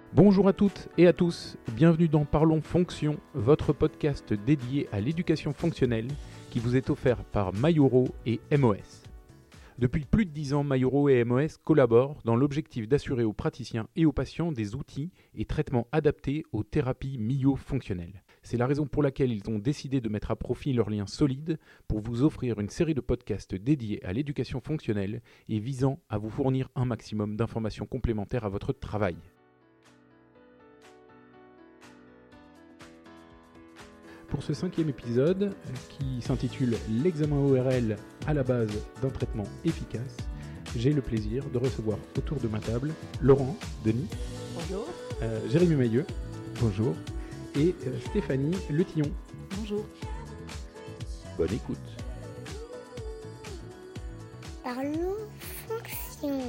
Bonjour à toutes et à tous, bienvenue dans Parlons Fonction, votre podcast dédié à l'éducation fonctionnelle qui vous est offert par Mayoro et MOS. Depuis plus de 10 ans, Mayoro et MOS collaborent dans l'objectif d'assurer aux praticiens et aux patients des outils et traitements adaptés aux thérapies myo-fonctionnelles. C'est la raison pour laquelle ils ont décidé de mettre à profit leurs liens solides pour vous offrir une série de podcasts dédiés à l'éducation fonctionnelle et visant à vous fournir un maximum d'informations complémentaires à votre travail. Pour ce 5e épisode, qui s'intitule « L'examen ORL à la base d'un traitement efficace », j'ai le plaisir de recevoir autour de ma table Laurent, Denis, bonjour, Jérémy Mailleux, bonjour, et Stéphanie Letillon. Bonjour. Bonne écoute. Parlons fonction.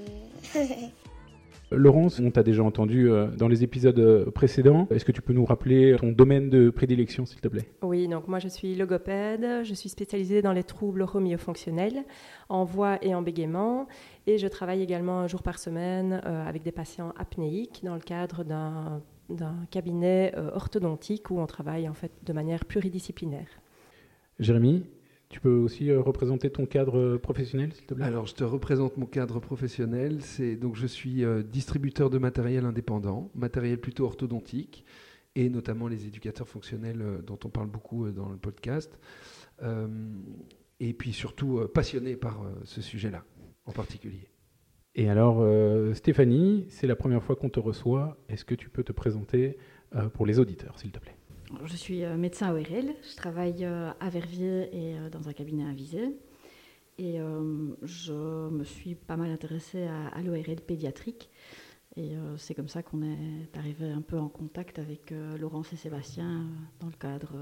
Laurence, on t'a déjà entendu dans les épisodes précédents. Est-ce que tu peux nous rappeler ton domaine de prédilection, s'il te plaît ? Oui, donc moi je suis logopède, je suis spécialisée dans les troubles oromyofonctionnels, en voix et en bégaiement, et je travaille également un jour par semaine avec des patients apnéiques dans le cadre d'un cabinet orthodontique où on travaille en fait de manière pluridisciplinaire. Jérémy, tu peux aussi représenter ton cadre professionnel, s'il te plaît ? Alors, je te représente mon cadre professionnel. Donc, je suis distributeur de matériel indépendant, matériel plutôt orthodontique, et notamment les éducateurs fonctionnels dont on parle beaucoup dans le podcast. Et puis surtout passionné par ce sujet-là, en particulier. Et alors, Stéphanie, c'est la première fois qu'on te reçoit. Est-ce que tu peux te présenter pour les auditeurs, s'il te plaît ? Je suis médecin ORL, je travaille à Verviers et dans un cabinet avisé. Et je me suis pas mal intéressée à l'ORL pédiatrique. Et c'est comme ça qu'on est arrivé un peu en contact avec Laurence et Sébastien dans le cadre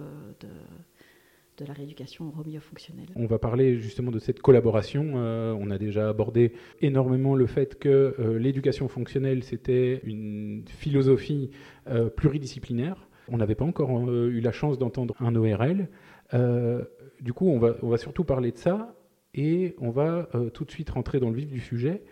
de la rééducation oromyofonctionnelle. On va parler justement de cette collaboration. On a déjà abordé énormément le fait que l'éducation fonctionnelle, c'était une philosophie pluridisciplinaire. On n'avait pas encore eu la chance d'entendre un ORL. Du coup, on va surtout parler de ça et on va tout de suite rentrer dans le vif du sujet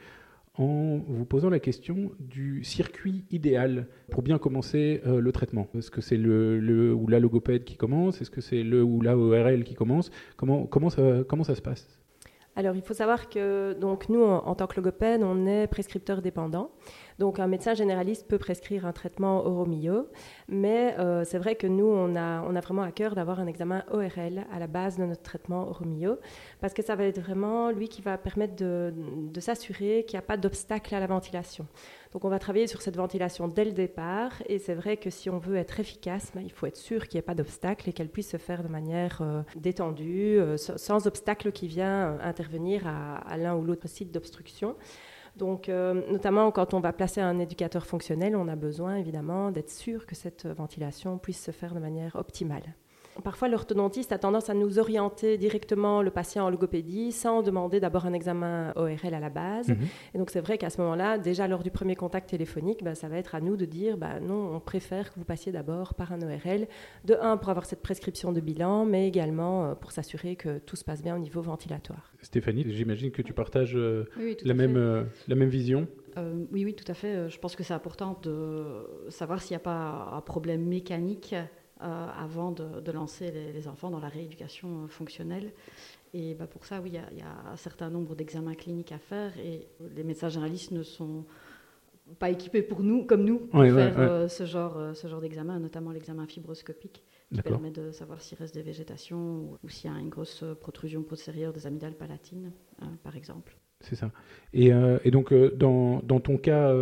en vous posant la question du circuit idéal pour bien commencer le traitement. Est-ce que c'est le ou la logopède qui commence ? Est-ce que c'est le ou la ORL qui commence ? Comment ça se passe ? Alors, il faut savoir que donc, nous, en tant que logopède, on est prescripteur dépendant. Donc, un médecin généraliste peut prescrire un traitement oromyo, mais c'est vrai que nous, on a vraiment à cœur d'avoir un examen ORL à la base de notre traitement oromyo, parce que ça va être vraiment lui qui va permettre de s'assurer qu'il n'y a pas d'obstacle à la ventilation. Donc, on va travailler sur cette ventilation dès le départ, et c'est vrai que si on veut être efficace, il faut être sûr qu'il n'y ait pas d'obstacle et qu'elle puisse se faire de manière détendue, sans obstacle qui vient intervenir à l'un ou l'autre site d'obstruction. Donc, notamment quand on va placer un éducateur fonctionnel, on a besoin évidemment d'être sûr que cette ventilation puisse se faire de manière optimale. Parfois, l'orthodontiste a tendance à nous orienter directement le patient en logopédie sans demander d'abord un examen ORL à la base. Mmh. Et donc, c'est vrai qu'à ce moment-là, déjà lors du premier contact téléphonique, ça va être à nous de dire non, on préfère que vous passiez d'abord par un ORL. De un, pour avoir cette prescription de bilan, mais également pour s'assurer que tout se passe bien au niveau ventilatoire. Stéphanie, j'imagine que tu partages oui, la même vision. Oui, tout à fait. Je pense que c'est important de savoir s'il n'y a pas un problème mécanique avant de lancer les enfants dans la rééducation fonctionnelle. Et pour ça, oui, il y a un certain nombre d'examens cliniques à faire et les médecins généralistes ne sont pas équipés pour nous, comme nous, pour faire ce genre d'examen, notamment l'examen fibroscopique qui permet de savoir s'il reste des végétations ou s'il y a une grosse protrusion postérieure des amygdales palatines, par exemple. C'est ça. Et donc, dans ton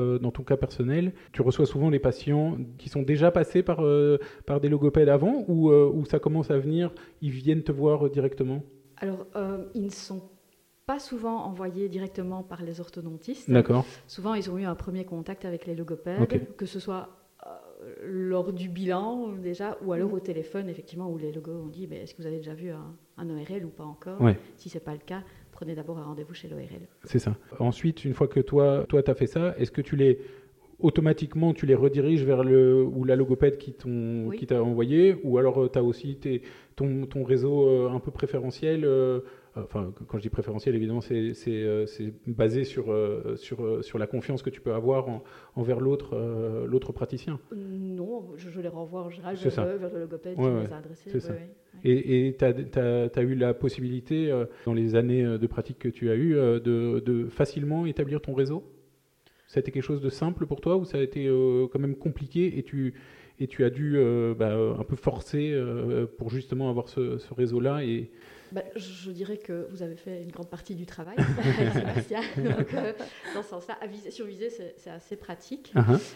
cas personnel, tu reçois souvent les patients qui sont déjà passés par des logopèdes avant ou ça commence à venir, ils viennent te voir directement ? Alors, ils ne sont pas souvent envoyés directement par les orthodontistes. D'accord. Souvent, ils ont eu un premier contact avec les logopèdes, que ce soit lors du bilan déjà, ou alors au téléphone, effectivement, où les logos ont dit est-ce que vous avez déjà vu un ORL ou pas encore ? Si ce n'est pas le cas, prenez d'abord un rendez-vous chez l'ORL. C'est ça. Ensuite, une fois que toi tu as fait ça, est-ce que automatiquement tu les rediriges vers le ou la logopède qui t'a envoyé, ou alors tu as aussi ton réseau un peu préférentiel quand je dis préférentiel, évidemment, c'est basé sur la confiance que tu peux avoir envers l'autre praticien. Non, je les renvoie en général vers le logopède qui les a adressés. C'est ça. Et tu as eu la possibilité, dans les années de pratique que tu as eues, de facilement établir ton réseau ? Ça a été quelque chose de simple pour toi ou ça a été quand même compliqué et tu as dû un peu forcer pour justement avoir ce réseau-là je dirais que vous avez fait une grande partie du travail, Sébastien. Donc, dans ce sens-là, sur Visé, c'est assez pratique.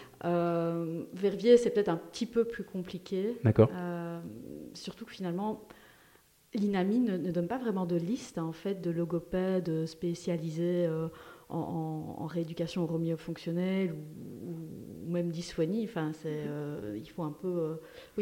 Verviers, c'est peut-être un petit peu plus compliqué. D'accord. Surtout que finalement, l'INAMI ne donne pas vraiment de liste en fait, de logopèdes spécialisés en rééducation romyo-fonctionnelle ou même dysphonie. Enfin, il faut un peu...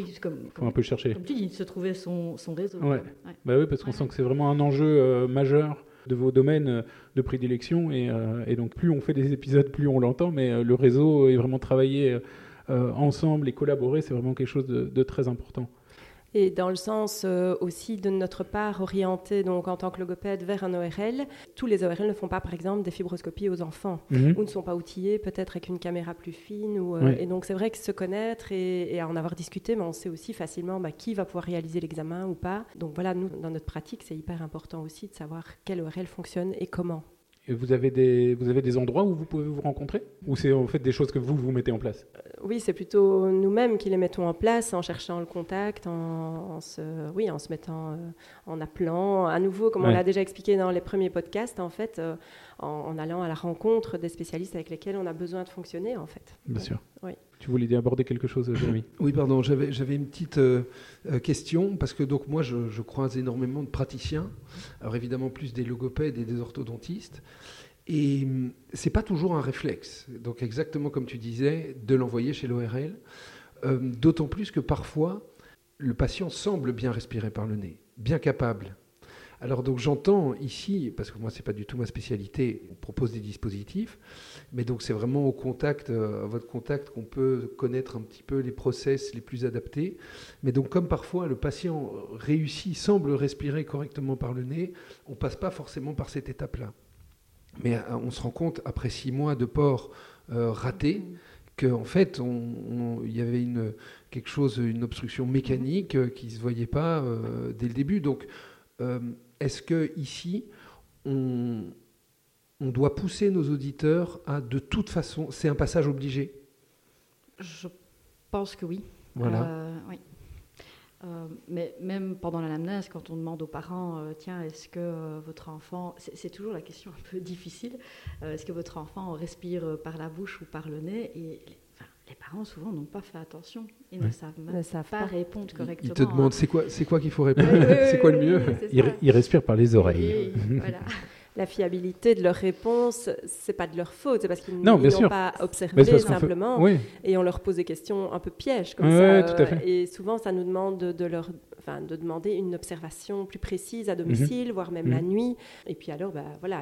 un peu chercher. Comme tu dis, se trouver son réseau. Ouais. Bah oui, parce qu'on sent que c'est vraiment un enjeu majeur de vos domaines de prédilection. Et donc, plus on fait des épisodes, plus on l'entend. Mais le réseau est vraiment travaillé ensemble et collaborer, c'est vraiment quelque chose de très important. Et dans le sens aussi de notre part orienté donc en tant que logopède vers un ORL, tous les ORL ne font pas par exemple des fibroscopies aux enfants ou ne sont pas outillés peut-être avec une caméra plus fine et donc c'est vrai que se connaître et en avoir discuté, mais on sait aussi facilement qui va pouvoir réaliser l'examen ou pas. Donc voilà, nous dans notre pratique c'est hyper important aussi de savoir quel ORL fonctionne et comment. Et vous avez des endroits où vous pouvez vous rencontrer ? Ou c'est en fait des choses que vous mettez en place ? Oui, c'est plutôt nous-mêmes qui les mettons en place en cherchant le contact, en se mettant, en appelant. À nouveau, comme on l'a déjà expliqué dans les premiers podcasts, en fait, en allant à la rencontre des spécialistes avec lesquels on a besoin de fonctionner, en fait. Bien sûr. Oui. Tu voulais aborder quelque chose, Jérémy ? Oui, pardon, j'avais une petite question, parce que donc, moi, je croise énormément de praticiens, alors évidemment plus des logopèdes et des orthodontistes, et c'est pas toujours un réflexe, donc exactement comme tu disais, de l'envoyer chez l'ORL, d'autant plus que parfois, le patient semble bien respirer par le nez, bien capable. Alors donc j'entends ici, parce que moi c'est pas du tout ma spécialité, on propose des dispositifs, mais donc c'est vraiment au contact, à votre contact qu'on peut connaître un petit peu les process les plus adaptés. Mais donc comme parfois le patient semble respirer correctement par le nez, on passe pas forcément par cette étape-là. Mais on se rend compte après 6 mois de port raté, qu'en fait il y avait une obstruction mécanique qui se voyait pas dès le début. Donc est-ce que ici, on doit pousser nos auditeurs à, de toute façon, c'est un passage obligé ? Je pense que oui. Voilà. Oui. Mais même pendant l'anamnèse, quand on demande aux parents, tiens, est-ce que votre enfant, c'est toujours la question un peu difficile, est-ce que votre enfant respire par la bouche ou par le nez ? Et les parents, souvent, n'ont pas fait attention. Ils ne savent pas répondre correctement. Ils te demandent, c'est quoi qu'il faut répondre ? C'est quoi le mieux ? Ils respirent par les oreilles. Oui, voilà. La fiabilité de leurs réponses, c'est pas de leur faute, c'est parce qu'ils n'ont pas observé simplement, et on leur pose des questions un peu pièges comme ça. Tout à fait. Et souvent, ça nous demande de demander une observation plus précise à domicile, voire même la nuit. Et puis alors,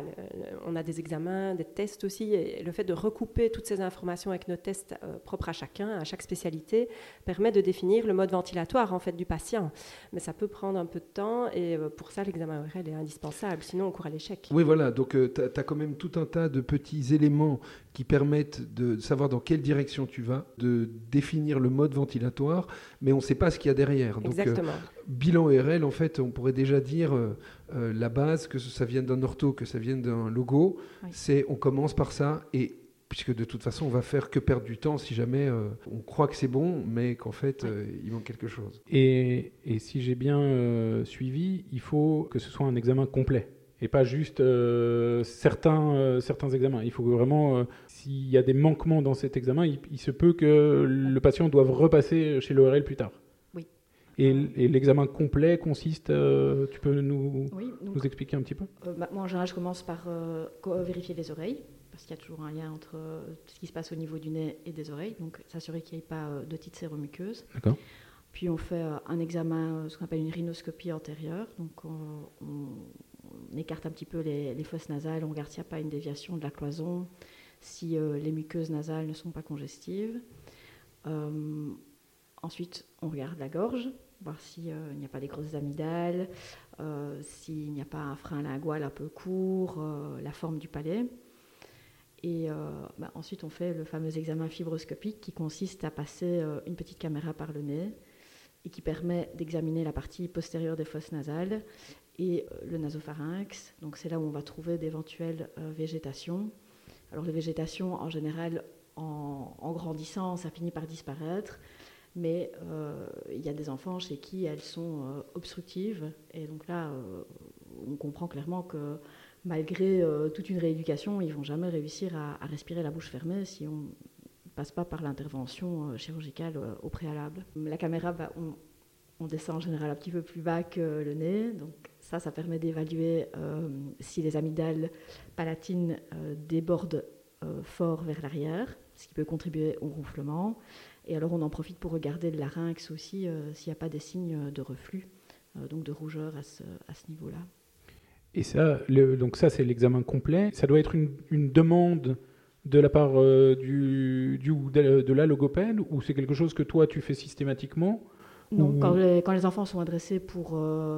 on a des examens, des tests aussi, et le fait de recouper toutes ces informations avec nos tests propres à chacun, à chaque spécialité, permet de définir le mode ventilatoire en fait du patient. Mais ça peut prendre un peu de temps, et pour ça, l'examen ORL est indispensable. Sinon, on court à l'échec. Oui, voilà, donc tu as quand même tout un tas de petits éléments qui permettent de savoir dans quelle direction tu vas, de définir le mode ventilatoire, mais on ne sait pas ce qu'il y a derrière. Donc, exactement. Bilan ORL, en fait, on pourrait déjà dire la base, que ça vienne d'un ortho, que ça vienne d'un logo, c'est on commence par ça, et puisque de toute façon, on va faire que perdre du temps si jamais on croit que c'est bon, mais qu'en fait, il manque quelque chose. Et si j'ai bien suivi, il faut que ce soit un examen complet. Et pas juste certains examens. Il faut que vraiment, s'il y a des manquements dans cet examen, il se peut que le patient doive repasser chez l'ORL plus tard. Oui. Et l'examen complet consiste, tu peux nous expliquer un petit peu ? Moi, en général, je commence par vérifier les oreilles, parce qu'il y a toujours un lien entre ce qui se passe au niveau du nez et des oreilles, donc s'assurer qu'il n'y ait pas d'otite séromuqueuse. D'accord. Puis on fait un examen, ce qu'on appelle une rhinoscopie antérieure, donc on écarte un petit peu les fosses nasales, on regarde s'il n'y a pas une déviation de la cloison, si les muqueuses nasales ne sont pas congestives. Ensuite, on regarde la gorge, voir s'il n'y a pas des grosses amygdales, s'il n'y a pas un frein lingual un peu court, la forme du palais. Et ensuite, on fait le fameux examen fibroscopique qui consiste à passer une petite caméra par le nez et qui permet d'examiner la partie postérieure des fosses nasales et le nasopharynx. Donc, c'est là où on va trouver d'éventuelles végétations. Alors, les végétations, en général, en grandissant, ça finit par disparaître. Mais il y a des enfants chez qui elles sont obstructives. Et donc là, on comprend clairement que malgré toute une rééducation, ils ne vont jamais réussir à respirer la bouche fermée si on ne passe pas par l'intervention chirurgicale au préalable. La caméra, on descend en général un petit peu plus bas que le nez. Donc ça permet d'évaluer si les amygdales palatines débordent fort vers l'arrière, ce qui peut contribuer au ronflement. Et alors on en profite pour regarder le larynx aussi s'il n'y a pas des signes de reflux, donc de rougeur à ce niveau-là. Et ça, donc ça, c'est l'examen complet. Ça doit être une demande de la part de la logopède, ou c'est quelque chose que toi, tu fais systématiquement? Non, quand les enfants sont adressés pour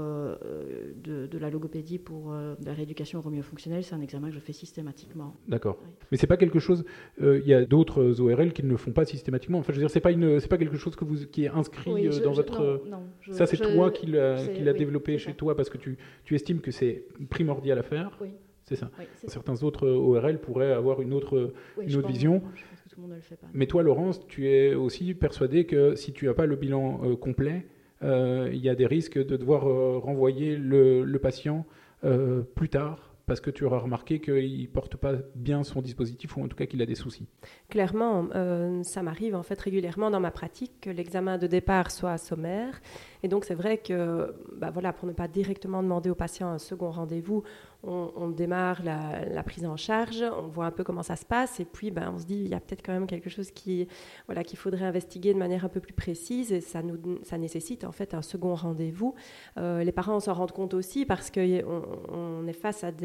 de la logopédie pour de la rééducation oromyo-fonctionnelle, c'est un examen que je fais systématiquement. D'accord. Oui. Mais c'est pas quelque chose. Il y a d'autres ORL qui ne le font pas systématiquement. Enfin, je veux dire, c'est pas quelque chose qui est inscrit dans votre. Non, ça, c'est toi qui l'a développé chez toi parce que tu estimes que c'est primordial à faire. Oui. C'est ça. Oui, Certains autres ORL pourraient avoir une autre vision. Je pense que tout le monde ne le fait pas. Mais toi, Laurence, tu es aussi persuadée que si tu n'as pas le bilan complet, il y a des risques de devoir renvoyer le patient plus tard parce que tu auras remarqué qu'il ne porte pas bien son dispositif ou en tout cas qu'il a des soucis. Clairement, ça m'arrive en fait régulièrement dans ma pratique que l'examen de départ soit sommaire. Et donc c'est vrai que pour ne pas directement demander au patient un second rendez-vous, on démarre la prise en charge, on voit un peu comment ça se passe et puis on se dit il y a peut-être quand même quelque chose qu'il faudrait investiguer de manière un peu plus précise et ça nécessite en fait un second rendez-vous. Les parents s'en rendent compte aussi parce qu'on est face à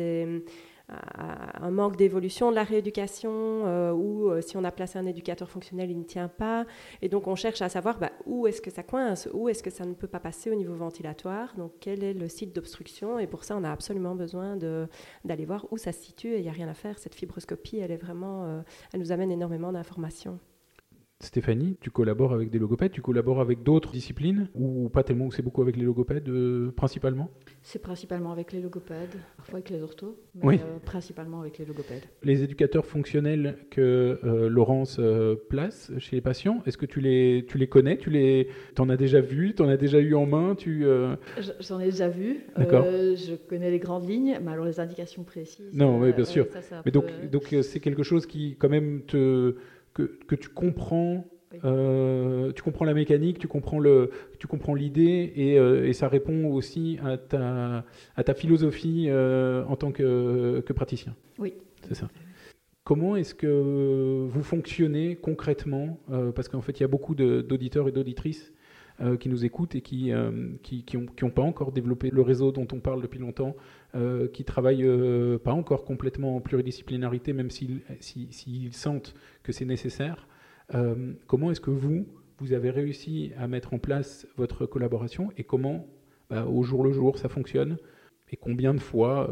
un manque d'évolution de la rééducation ou si on a placé un éducateur fonctionnel, il ne tient pas. Et donc, on cherche à savoir où est-ce que ça coince, où est-ce que ça ne peut pas passer au niveau ventilatoire. Donc, quel est le site d'obstruction. Et pour ça, on a absolument besoin d'aller voir où ça se situe. Et il n'y a rien à faire. Cette fibroscopie, elle nous amène énormément d'informations. Stéphanie, tu collabores avec des logopèdes, tu collabores avec d'autres disciplines ou pas tellement, ou c'est beaucoup avec les logopèdes principalement? C'est principalement avec les logopèdes, parfois avec les orthos, mais oui. Principalement avec les logopèdes. Les éducateurs fonctionnels que Laurence place chez les patients, est-ce que tu les connais? T'en as déjà vu? T'en as déjà eu en main? J'en ai déjà vu. D'accord. Je connais les grandes lignes, mais alors les indications précises... Non, oui, bien sûr. Ça mais donc c'est quelque chose qui quand même que tu comprends, oui. Tu comprends la mécanique, tu comprends l'idée et ça répond aussi à ta philosophie en tant que praticien. Oui. C'est ça. Comment est-ce que vous fonctionnez concrètement parce qu'en fait, il y a beaucoup d'auditeurs et d'auditrices qui nous écoutent et qui ont pas encore développé le réseau dont on parle depuis longtemps, qui travaillent pas encore complètement en pluridisciplinarité, même s'ils sentent que c'est nécessaire. Comment est-ce que vous avez réussi à mettre en place votre collaboration et comment, au jour le jour, ça fonctionne? Et combien de fois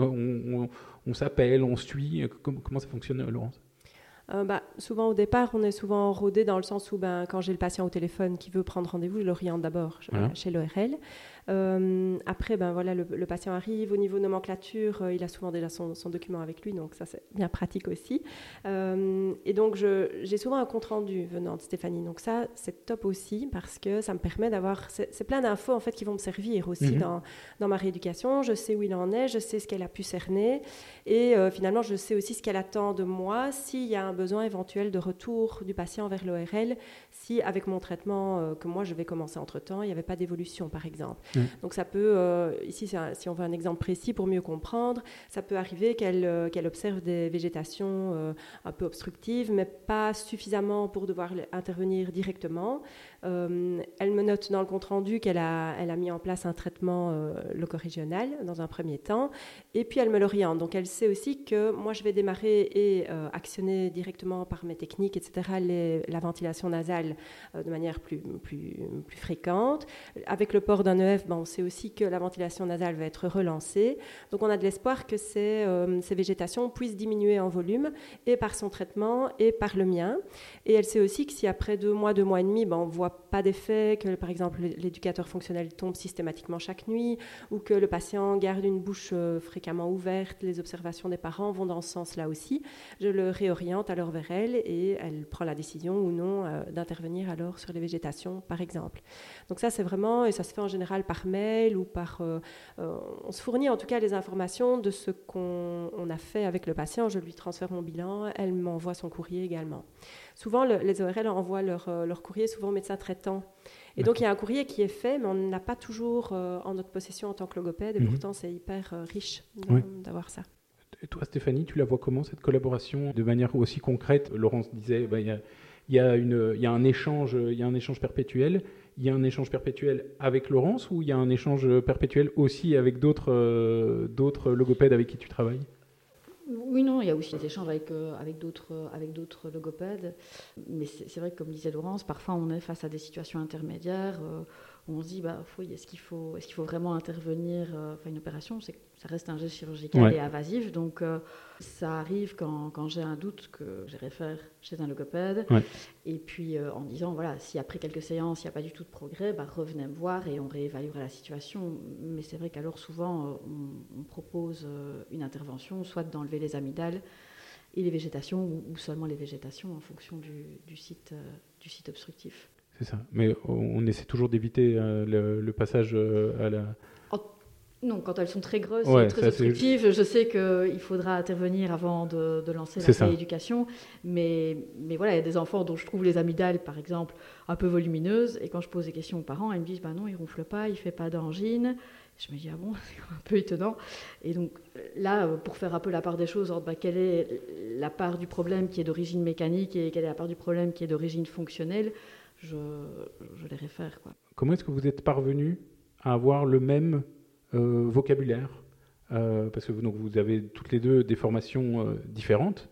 on s'appelle, on suit? Comment ça fonctionne, Laurence? Souvent au départ, on est souvent rodé dans le sens où quand j'ai le patient au téléphone qui veut prendre rendez-vous, je l'oriente d'abord chez l'ORL. Après, le patient arrive. Au niveau nomenclature, il a souvent déjà son document avec lui, donc ça c'est bien pratique aussi. Et donc j'ai souvent un compte-rendu venant de Stéphanie, donc ça c'est top aussi parce que ça me permet d'avoir... C'est plein d'infos en fait qui vont me servir aussi dans ma rééducation. Je sais où il en est, je sais ce qu'elle a pu cerner et finalement je sais aussi ce qu'elle attend de moi s'il y a un besoin éventuel de retour du patient vers l'ORL, si avec mon traitement que moi je vais commencer entre-temps, il n'y avait pas d'évolution par exemple. Donc ça peut, ici si on veut un exemple précis pour mieux comprendre, ça peut arriver qu'elle observe des végétations un peu obstructives, mais pas suffisamment pour devoir intervenir directement. Elle me note dans le compte-rendu qu'elle a mis en place un traitement locorégional dans un premier temps, et puis elle me l'oriente. Donc elle sait aussi que moi je vais démarrer et actionner directement directement par mes techniques, etc., la ventilation nasale de manière plus fréquente. Avec le port d'un EF, on sait aussi que la ventilation nasale va être relancée. Donc on a de l'espoir que ces végétations puissent diminuer en volume, et par son traitement et par le mien. Et elle sait aussi que si après 2 mois et demi, on ne voit pas d'effet, que par exemple l'éducateur fonctionnel tombe systématiquement chaque nuit, ou que le patient garde une bouche fréquemment ouverte, les observations des parents vont dans ce sens-là aussi, je le réoriente alors vers elle et elle prend la décision ou non d'intervenir alors sur les végétations par exemple. Donc ça c'est vraiment, et ça se fait en général par mail ou par... on se fournit en tout cas les informations de ce qu'on a fait avec le patient, je lui transfère mon bilan, elle m'envoie son courrier également. Souvent les ORL envoient leur courrier souvent au médecin traitant. Et donc il y a un courrier qui est fait, mais on n'a pas toujours en notre possession en tant que logopède, et pourtant c'est hyper riche d'avoir ça. Et toi Stéphanie, tu la vois comment cette collaboration de manière aussi concrète? Laurence disait, il y a un échange perpétuel. Il y a un échange perpétuel avec Laurence, ou il y a un échange perpétuel aussi avec d'autres logopèdes avec qui tu travailles? Oui, non, il y a aussi des échanges avec d'autres logopèdes. Mais c'est vrai que, comme disait Laurence, parfois on est face à des situations intermédiaires où on se dit, est-ce qu'il faut vraiment intervenir, une opération, ça reste un geste chirurgical et invasif. Donc ça arrive quand j'ai un doute que je réfère chez un logopède. Ouais. Et puis en disant, si après quelques séances, il n'y a pas du tout de progrès, revenez me voir et on réévaluera la situation. Mais c'est vrai qu'alors souvent, on propose une intervention, soit d'enlever les amygdales et les végétations, ou seulement les végétations en fonction du site obstructif. C'est ça. Mais on essaie toujours d'éviter le passage à la... Non, quand elles sont très grosses et très obstructives, je sais qu'il faudra intervenir avant de lancer la rééducation. Mais il y a des enfants dont je trouve les amygdales, par exemple, un peu volumineuses. Et quand je pose des questions aux parents, ils me disent non, il ne ronfle pas, il ne fait pas d'angine. Je me dis, c'est un peu étonnant. Et donc là, pour faire un peu la part des choses, quelle est la part du problème qui est d'origine mécanique et quelle est la part du problème qui est d'origine fonctionnelle, je les réfère. Comment est-ce que vous êtes parvenus à avoir le même vocabulaire, parce que vous avez toutes les deux des formations différentes,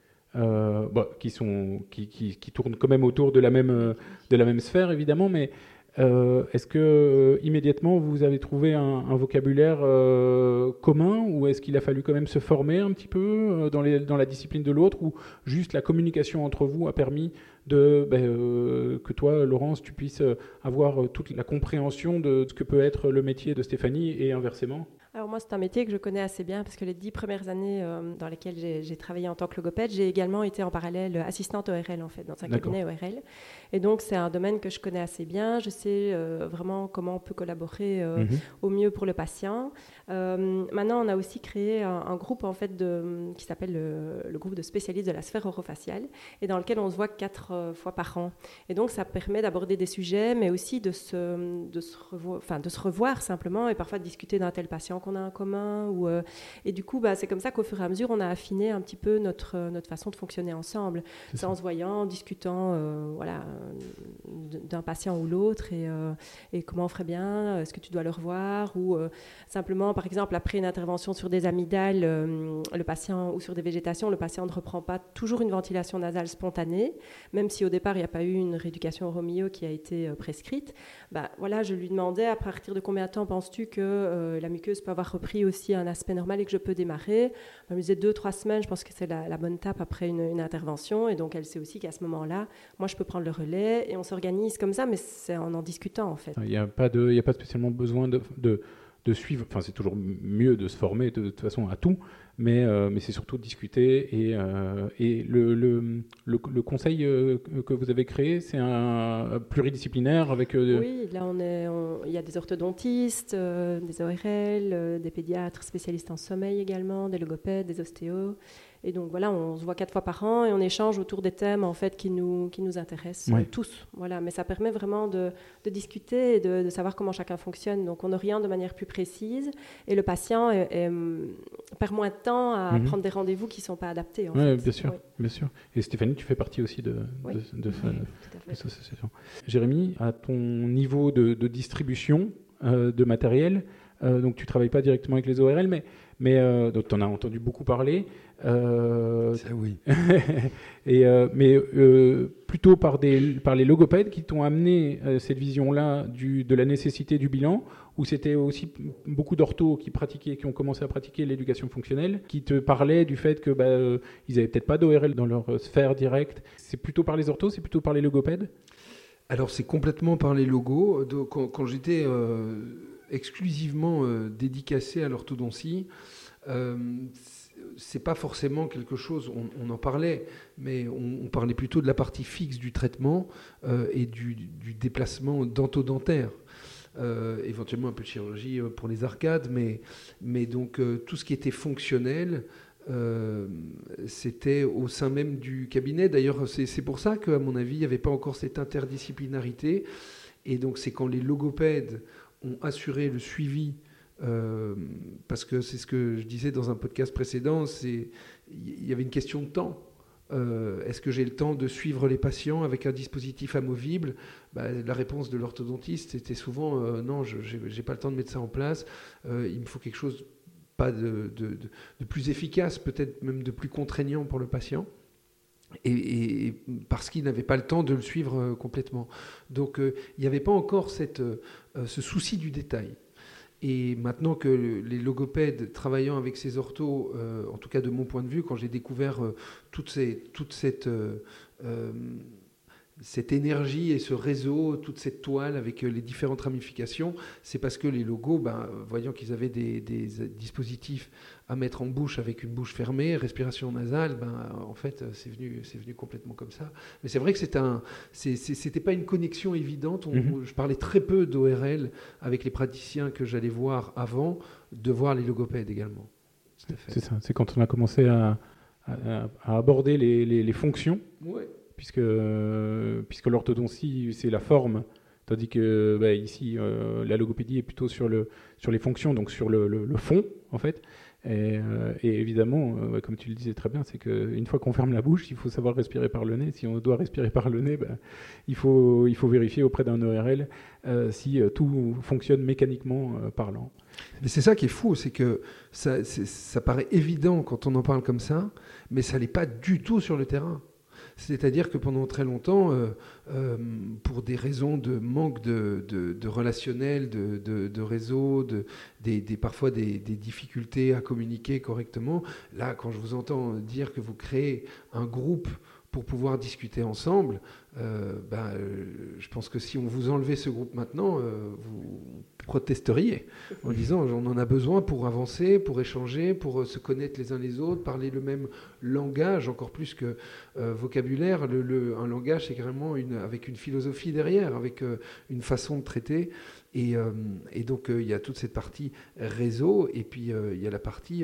qui tournent quand même autour de la même sphère évidemment, mais est-ce que immédiatement vous avez trouvé un vocabulaire commun, ou est-ce qu'il a fallu quand même se former un petit peu dans la discipline de l'autre, ou juste la communication entre vous a permis que toi, Laurence, tu puisses avoir toute la compréhension de ce que peut être le métier de Stéphanie, et inversement? Alors moi, c'est un métier que je connais assez bien, parce que les 10 premières années dans lesquelles j'ai travaillé en tant que logopède, j'ai également été en parallèle assistante ORL, en fait, dans un cabinet ORL. Et donc, c'est un domaine que je connais assez bien. Je sais vraiment comment on peut collaborer au mieux pour le patient. Maintenant, on a aussi créé un groupe, en fait, qui s'appelle le groupe de spécialistes de la sphère orofaciale, et dans lequel on se voit 4 fois par an. Et donc, ça permet d'aborder des sujets, mais aussi de se revoir simplement, et parfois de discuter d'un tel patient qu'on a en commun, et du coup c'est comme ça qu'au fur et à mesure on a affiné un petit peu notre façon de fonctionner ensemble. C'est en se voyant, en discutant d'un patient ou l'autre, et comment on ferait bien, est-ce que tu dois le revoir, ou simplement par exemple après une intervention sur des amygdales, le patient, ou sur des végétations, le patient ne reprend pas toujours une ventilation nasale spontanée, même si au départ il n'y a pas eu une rééducation Romeo qui a été prescrite. Je lui demandais à partir de combien de temps penses-tu que la muqueuse peut avoir repris aussi un aspect normal et que je peux démarrer. Elle me disait 2-3 semaines, je pense que c'est la bonne tape après une intervention, et donc elle sait aussi qu'à ce moment-là, moi je peux prendre le relais, et on s'organise comme ça, mais c'est en discutant en fait. Il n'y a pas spécialement besoin de suivre, enfin c'est toujours mieux de se former de toute façon à tout, mais c'est surtout de discuter, et le conseil que vous avez créé, c'est un pluridisciplinaire avec... Oui, là il y a des orthodontistes, des ORL, des pédiatres spécialistes en sommeil également, des logopèdes, des ostéos. Et donc on se voit 4 fois par an et on échange autour des thèmes en fait qui nous intéressent tous. Mais ça permet vraiment de discuter et de savoir comment chacun fonctionne. Donc on oriente de manière plus précise, et le patient perd moins de temps à prendre des rendez-vous qui ne sont pas adaptés. Bien sûr, bien sûr. Et Stéphanie, tu fais partie aussi de cette association. Jérémy, à ton niveau de distribution de matériel, donc tu ne travailles pas directement avec les ORL, mais donc tu en as entendu beaucoup parler. Ça, oui. Mais plutôt par les logopèdes qui t'ont amené cette vision-là de la nécessité du bilan, ou c'était aussi beaucoup d'orthos qui ont commencé à pratiquer l'éducation fonctionnelle, qui te parlaient du fait que ils n'avaient peut-être pas d'ORL dans leur sphère directe. C'est plutôt par les orthos, c'est plutôt par les logopèdes? Alors c'est complètement par les logos. Quand j'étais exclusivement dédicacé à l'orthodontie, c'est pas forcément quelque chose, on en parlait, mais on parlait plutôt de la partie fixe du traitement et du déplacement dentodentaire. Éventuellement un peu de chirurgie pour les arcades, mais donc tout ce qui était fonctionnel, c'était au sein même du cabinet. D'ailleurs, c'est pour ça qu'à mon avis, il n'y avait pas encore cette interdisciplinarité. Et donc, c'est quand les logopèdes ont assuré le suivi, parce que c'est ce que je disais dans un podcast précédent, il y avait une question de temps. Est-ce que j'ai le temps de suivre les patients avec un dispositif amovible? La réponse de l'orthodontiste était souvent non, je n'ai pas le temps de mettre ça en place. Il me faut quelque chose pas de plus efficace, peut-être même de plus contraignant pour le patient, et parce qu'il n'avait pas le temps de le suivre complètement. Donc il n'y avait pas encore ce souci du détail. Et maintenant que les logopèdes travaillant avec ces orthos, en tout cas de mon point de vue, quand j'ai découvert toute cette énergie et ce réseau, toute cette toile avec les différentes ramifications, c'est parce que les logos, voyant qu'ils avaient des dispositifs à mettre en bouche avec une bouche fermée, respiration nasale, en fait, c'est venu complètement comme ça. Mais c'est vrai que c'était pas une connexion évidente. Je parlais très peu d'ORL avec les praticiens que j'allais voir avant de voir les logopèdes également. C'est ça, c'est quand on a commencé à aborder les fonctions. Ouais. Puisque l'orthodontie, c'est la forme, tandis que ici, la logopédie est plutôt sur les fonctions, donc sur le fond, en fait. Et évidemment, comme tu le disais très bien, c'est qu'une fois qu'on ferme la bouche, il faut savoir respirer par le nez. Si on doit respirer par le nez, il faut vérifier auprès d'un ORL si tout fonctionne mécaniquement parlant. Mais c'est ça qui est fou, c'est que ça paraît évident quand on en parle comme ça, mais ça l'est pas du tout sur le terrain. C'est-à-dire que pendant très longtemps, pour des raisons de manque de relationnel, de réseau, parfois des difficultés à communiquer correctement, là, quand je vous entends dire que vous créez un groupe pour pouvoir discuter ensemble, je pense que si on vous enlevait ce groupe maintenant, vous protesteriez en disant on en a besoin pour avancer, pour échanger, pour se connaître les uns les autres, parler le même langage, encore plus que vocabulaire. Un langage, c'est carrément avec une philosophie derrière, avec une façon de traiter. Et donc, il y a toute cette partie réseau, et puis il y a la partie...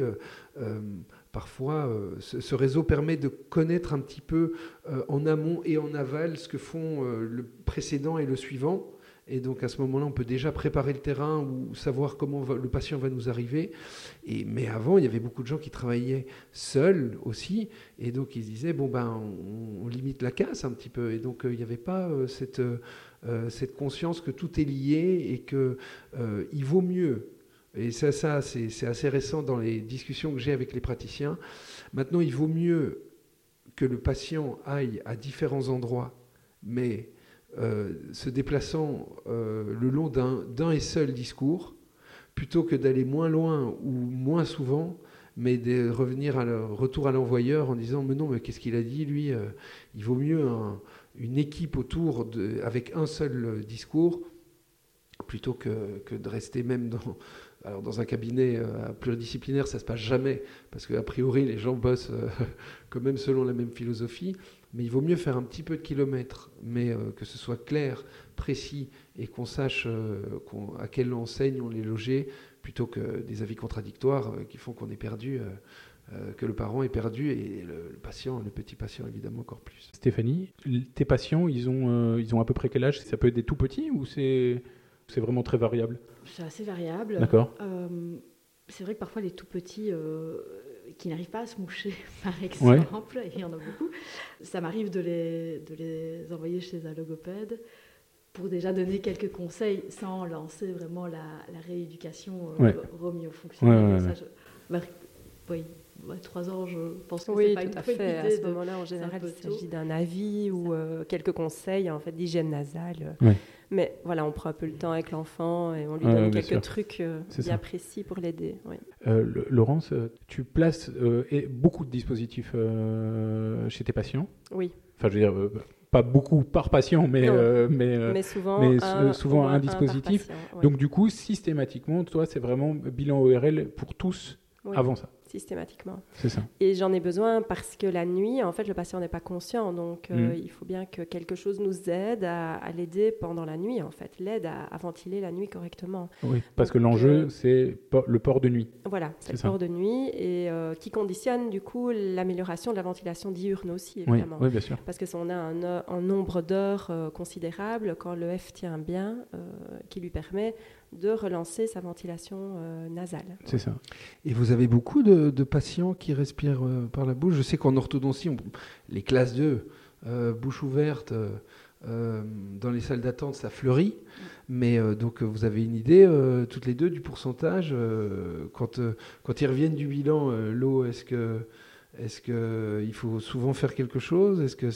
Parfois, ce réseau permet de connaître un petit peu en amont et en aval ce que font le précédent et le suivant. Et donc, à ce moment-là, on peut déjà préparer le terrain ou savoir comment le patient va nous arriver. Mais avant, il y avait beaucoup de gens qui travaillaient seuls aussi. Et donc, ils se disaient, on limite la casse un petit peu. Et donc, il n'y avait pas cette conscience que tout est lié et qu'il vaut mieux. Et ça c'est assez récent dans les discussions que j'ai avec les praticiens. Maintenant, il vaut mieux que le patient aille à différents endroits, mais se déplaçant le long d'un et seul discours, plutôt que d'aller moins loin ou moins souvent, mais de revenir retour à l'envoyeur en disant « Mais non, mais qu'est-ce qu'il a dit, lui ?» Il vaut mieux une équipe autour avec un seul discours, plutôt que de rester même dans un cabinet pluridisciplinaire, ça ne se passe jamais, parce qu'a priori, les gens bossent quand même selon la même philosophie, mais il vaut mieux faire un petit peu de kilomètres, mais que ce soit clair, précis, et qu'on sache à quelle enseigne on est logé, plutôt que des avis contradictoires qui font qu'on est perdu, que le parent est perdu, et le patient, le petit patient, évidemment, encore plus. Stéphanie, tes patients, ils ont à peu près quel âge? Ça peut être des tout petits, ou c'est vraiment très variable? C'est assez variable. D'accord. C'est vrai que parfois les tout petits qui n'arrivent pas à se moucher, par exemple, il y en a beaucoup, ça m'arrive de les envoyer chez un logopède pour déjà donner quelques conseils sans lancer vraiment la rééducation romeo-fonctionnelle. Ouais. Oui. 3 ans, je pense que Oui, c'est pas tout une à bonne fait. À idée ce moment-là, en général, un il peu tôt. s'agit d'un avis ou quelques conseils en fait, d'hygiène nasale. Ouais. Mais voilà, on prend un peu le temps avec l'enfant et on lui Ouais, donne bien quelques sûr. trucs C'est bien ça. précis pour l'aider. Oui. Laurence, tu places beaucoup de dispositifs chez tes patients. Oui. Enfin, je veux dire, pas beaucoup par patient, mais, Non. mais souvent, souvent au moins un par dispositif. patient, oui. Donc, du coup, systématiquement, toi, c'est vraiment bilan ORL pour tous Oui, avant ça. systématiquement. C'est ça. Et j'en ai besoin parce que la nuit, en fait, le patient n'est pas conscient. Donc, il faut bien que quelque chose nous aide à l'aider pendant la nuit, en fait. L'aide à ventiler la nuit correctement. Oui, parce Donc, que l'enjeu, c'est le port de nuit. Voilà, c'est le ça. port de nuit et qui conditionne, du coup, l'amélioration de la ventilation diurne aussi, Oui, évidemment. oui, bien sûr. Parce que si on a un nombre d'heures considérable, quand le F tient bien, qui lui permet de relancer sa ventilation nasale. C'est ça. Et vous avez beaucoup de patients qui respirent par la bouche. Je sais qu'en orthodontie, les classes 2, bouche ouverte, dans les salles d'attente, ça fleurit. Mais donc vous avez une idée, toutes les deux, du pourcentage quand ils reviennent du bilan, l'eau, est-ce que il faut souvent faire quelque chose? Est-ce que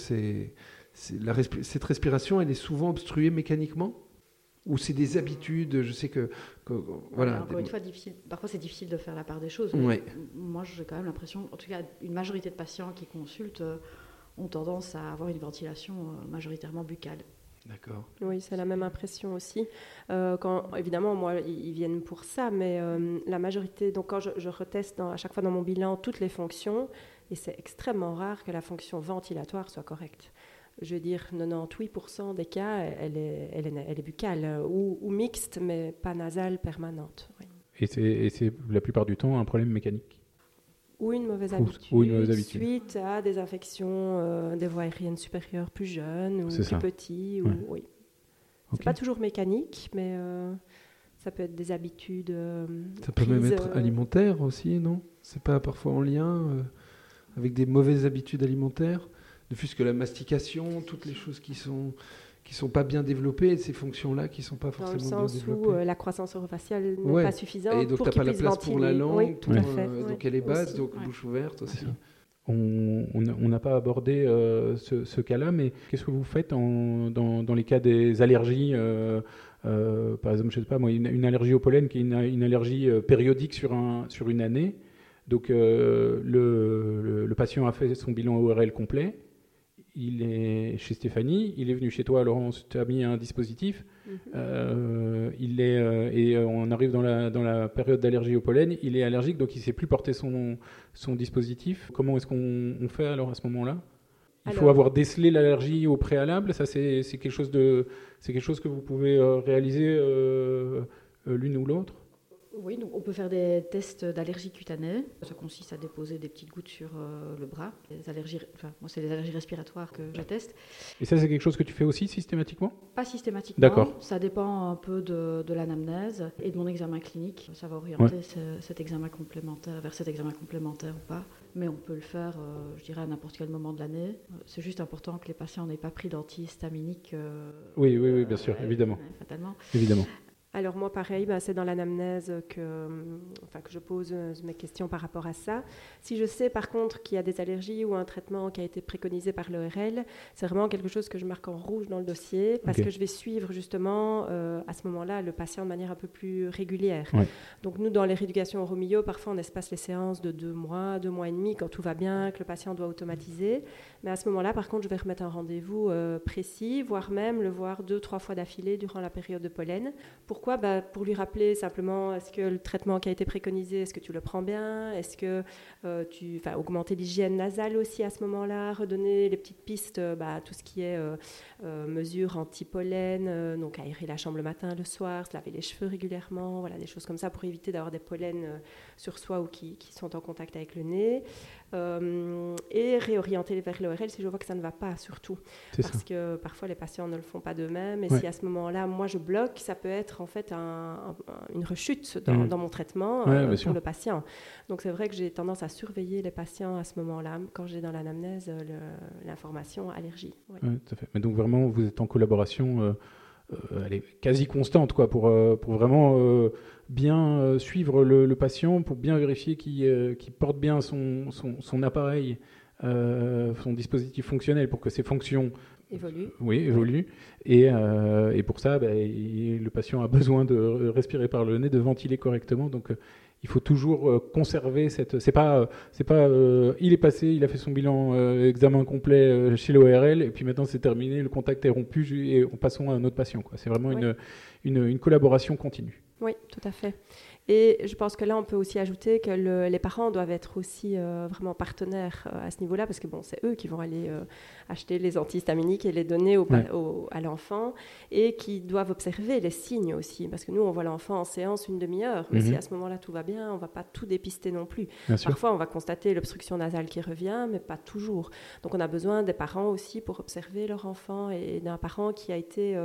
cette respiration, elle est souvent obstruée mécaniquement? Ou c'est des habitudes? Je sais que voilà. Encore une fois, parfois c'est difficile de faire la part des choses. Ouais. Moi, j'ai quand même l'impression, en tout cas, une majorité de patients qui consultent ont tendance à avoir une ventilation majoritairement buccale. D'accord. Oui, c'est la même impression aussi. Évidemment, moi, ils viennent pour ça, mais la majorité, donc quand je reteste à chaque fois dans mon bilan toutes les fonctions, et c'est extrêmement rare que la fonction ventilatoire soit correcte. Je veux dire, 98% des cas, elle est buccale ou mixte, mais pas nasale permanente. Oui. Et c'est la plupart du temps un problème mécanique. Ou une mauvaise Ou une mauvaise habitude. suite à des infections des voies aériennes supérieures plus jeunes ou C'est plus ça. petits. Ouais. Oui. Ok. C'est pas toujours mécanique, mais ça peut être des habitudes. Ça peut même être alimentaire aussi, non? C'est pas parfois en lien avec des mauvaises habitudes alimentaires? Ne fût-ce que la mastication, toutes les choses qui sont pas bien développées, et ces fonctions-là qui sont pas dans le forcément bien sens développées. où la croissance orofaciale n'est Ouais. pas suffisante Et donc pour t'as qu'il pas la puisse place pour la ventiler. langue, Oui, tout à fait. donc elle est basse, aussi. donc bouche ouverte aussi. On n'a pas abordé ce cas-là, mais qu'est-ce que vous faites dans les cas des allergies par exemple, je sais pas moi, une allergie au pollen qui est une allergie périodique sur une année. Donc le patient a fait son bilan ORL complet. Il est chez Stéphanie, il est venu chez toi, Laurence, tu as mis un dispositif. Et on arrive dans la période d'allergie au pollen, il est allergique, donc il ne sait plus porter son dispositif. Comment est-ce qu'on fait alors à ce moment-là? Il faut avoir décelé l'allergie au préalable. Ça, c'est quelque chose que vous pouvez réaliser l'une ou l'autre. Oui, donc on peut faire des tests d'allergie cutanée. Ça consiste à déposer des petites gouttes sur le bras. Moi, c'est les allergies respiratoires que je teste. Et ça, c'est quelque chose que tu fais aussi systématiquement? Pas systématiquement. D'accord. Ça dépend un peu de l'anamnèse et de mon examen clinique. Ça va orienter cet examen complémentaire vers cet examen complémentaire ou pas. Mais on peut le faire, je dirais, à n'importe quel moment de l'année. C'est juste important que les patients n'aient pas pris d'antihistaminique. Oui, bien sûr, évidemment. Fatalement. Évidemment. Alors moi, pareil, c'est dans l'anamnèse que je pose mes questions par rapport à ça. Si je sais par contre qu'il y a des allergies ou un traitement qui a été préconisé par l'ORL, c'est vraiment quelque chose que je marque en rouge dans le dossier parce que je vais suivre justement à ce moment-là le patient de manière un peu plus régulière. Ouais. Donc nous, dans les rééducations Euromio, parfois on espace les séances de 2 mois, 2 mois et demi quand tout va bien, que le patient doit automatiser. Mais à ce moment-là, par contre, je vais remettre un rendez-vous précis, voire même le voir 2-3 fois d'affilée durant la période de pollen. Pourquoi ? Pour lui rappeler simplement, est-ce que le traitement qui a été préconisé, est-ce que tu le prends bien? Est-ce que augmenter l'hygiène nasale aussi à ce moment-là, redonner les petites pistes, tout ce qui est mesures anti-pollen, donc aérer la chambre le matin, le soir, se laver les cheveux régulièrement, voilà, des choses comme ça pour éviter d'avoir des pollens sur soi ou qui sont en contact avec le nez. Et réorienter vers l'ORL si je vois que ça ne va pas, surtout. Parce que parfois les patients ne le font pas d'eux-mêmes. Et si à ce moment-là, moi je bloque, ça peut être en fait une rechute dans mon traitement pour le patient. Donc c'est vrai que j'ai tendance à surveiller les patients à ce moment-là, quand j'ai dans l'anamnèse l'information allergie. Oui. Ouais, tout à fait. Mais donc vraiment, vous êtes en collaboration elle est quasi constante, quoi, pour vraiment bien suivre le patient, pour bien vérifier qu'il porte bien son appareil, son dispositif fonctionnel, pour que ses fonctions évoluent. Et pour ça, le patient a besoin de respirer par le nez, de ventiler correctement. Donc, il faut toujours conserver cette. C'est pas il est passé, il a fait son bilan examen complet chez l'ORL, et puis maintenant c'est terminé, le contact est rompu, et passons à un autre patient, quoi. C'est vraiment une collaboration continue. Oui, tout à fait. Et je pense que là, on peut aussi ajouter que les parents doivent être aussi vraiment partenaires à ce niveau-là, parce que c'est eux qui vont aller acheter les antihistaminiques et les donner à l'enfant, et qui doivent observer les signes aussi, parce que nous, on voit l'enfant en séance une demi-heure, mais si à ce moment-là tout va bien, on ne va pas tout dépister non plus. Parfois, on va constater l'obstruction nasale qui revient, mais pas toujours. Donc, on a besoin des parents aussi pour observer leur enfant, et d'un parent qui a été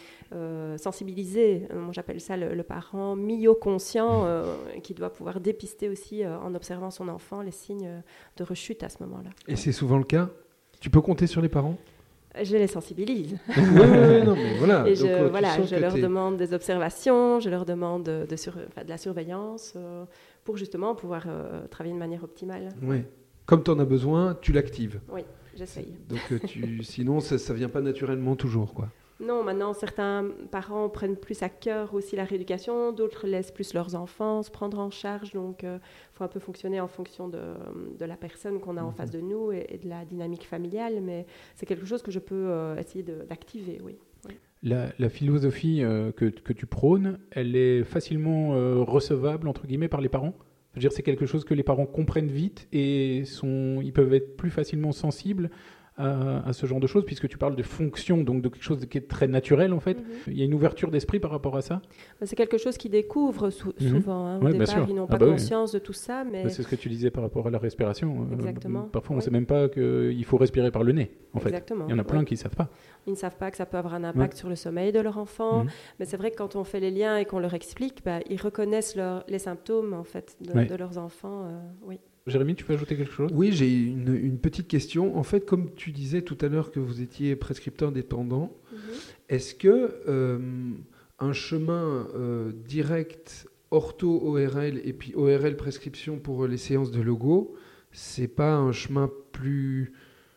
sensibilisé. Moi, j'appelle ça le parent myoconscient, qui doit pouvoir dépister aussi, en observant son enfant, les signes de rechute à ce moment-là. Et c'est souvent le cas ? Tu peux compter sur les parents ? Je les sensibilise. Non, mais voilà. Et je leur demande des observations, je leur demande de la surveillance pour justement pouvoir travailler de manière optimale. Oui. Comme tu en as besoin, tu l'actives. Oui, j'essaye. Donc sinon, ça ne vient pas naturellement toujours, quoi. Non, maintenant, certains parents prennent plus à cœur aussi la rééducation, d'autres laissent plus leurs enfants se prendre en charge. Donc, il faut un peu fonctionner en fonction de la personne qu'on a en face de nous et de la dynamique familiale. Mais c'est quelque chose que je peux essayer d'activer, oui. La philosophie que tu prônes, elle est facilement recevable, entre guillemets, par les parents ? Je veux dire, c'est quelque chose que les parents comprennent vite et ils peuvent être plus facilement sensibles à ce genre de choses, puisque tu parles de fonction, donc de quelque chose qui est très naturel en fait. Il y a une ouverture d'esprit par rapport à ça. C'est quelque chose qu'ils découvrent souvent. Au départ, ils n'ont pas conscience de tout ça. Mais... C'est ce que tu disais par rapport à la respiration. Exactement. Parfois, on ne sait même pas qu'il faut respirer par le nez. En fait. Exactement. Il y en a plein qui ne savent pas. Ils ne savent pas que ça peut avoir un impact sur le sommeil de leur enfant. Mais c'est vrai que quand on fait les liens et qu'on leur explique, ils reconnaissent les symptômes en fait, de leurs enfants. Oui. Jérémy, tu peux ajouter quelque chose ? Oui, j'ai une petite question. En fait, comme tu disais tout à l'heure que vous étiez prescripteur dépendant, est-ce que un chemin direct ortho-ORL et puis ORL prescription pour les séances de logo, c'est pas un chemin plus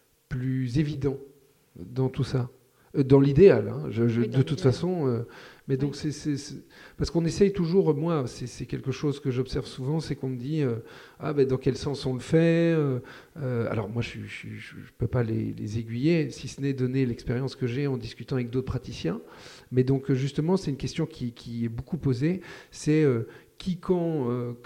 évident dans tout ça ? Dans l'idéal, de toute façon. Mais donc, c'est parce qu'on essaye toujours, moi, c'est quelque chose que j'observe souvent, c'est qu'on me dit dans quel sens on le fait alors, moi, je ne peux pas les aiguiller, si ce n'est donner l'expérience que j'ai en discutant avec d'autres praticiens. Mais donc, justement, c'est une question qui est beaucoup posée. C'est qui, quand,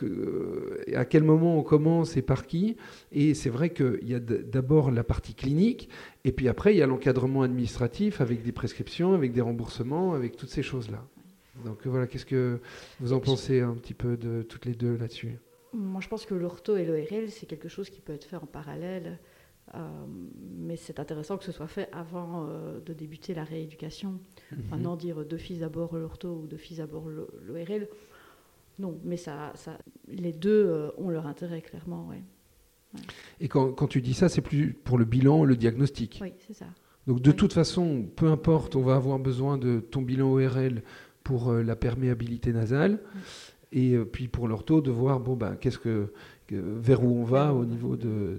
à quel moment on commence et par qui. Et c'est vrai qu'il y a d'abord la partie clinique, et puis après, il y a l'encadrement administratif avec des prescriptions, avec des remboursements, avec toutes ces choses-là. Donc voilà, qu'est-ce que vous en pensez un petit peu de toutes les deux là-dessus ? Moi, je pense que l'ortho et l'ORL, c'est quelque chose qui peut être fait en parallèle. Mais c'est intéressant que ce soit fait avant de débuter la rééducation. Maintenant, dire d'office d'abord l'ortho ou d'office d'abord l'ORL, non, mais les deux ont leur intérêt, clairement. Ouais. Et quand tu dis ça, c'est plus pour le bilan, le diagnostic. Oui, c'est ça. Donc de toute façon, peu importe, on va avoir besoin de ton bilan ORL pour la perméabilité nasale, et puis pour l'ortho, de voir vers où on va au niveau de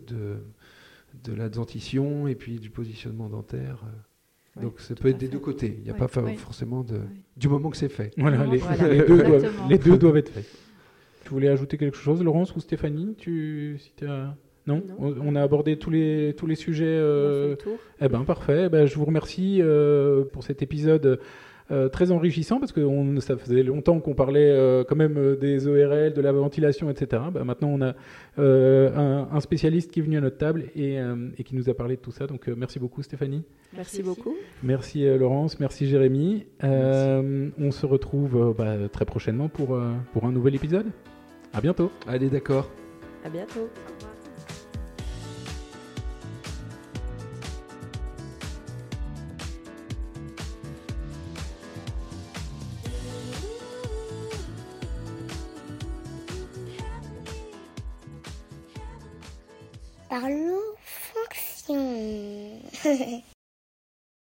la dentition et puis du positionnement dentaire. Donc ça peut être des deux côtés. Il n'y a pas forcément du moment que c'est fait. Voilà, les deux doivent être faits. Tu voulais ajouter quelque chose, Laurence ou Stéphanie ? Non, on a abordé tous les sujets. Eh ben parfait. Je vous remercie pour cet épisode très enrichissant, parce que ça faisait longtemps qu'on parlait quand même des ORL, de la ventilation, etc. Maintenant, on a un spécialiste qui est venu à notre table et qui nous a parlé de tout ça. Donc, merci beaucoup, Stéphanie. Merci beaucoup. Merci, Laurence. Merci, Jérémy. On se retrouve très prochainement pour un nouvel épisode. À bientôt. Allez, d'accord. À bientôt. Parlons fonction.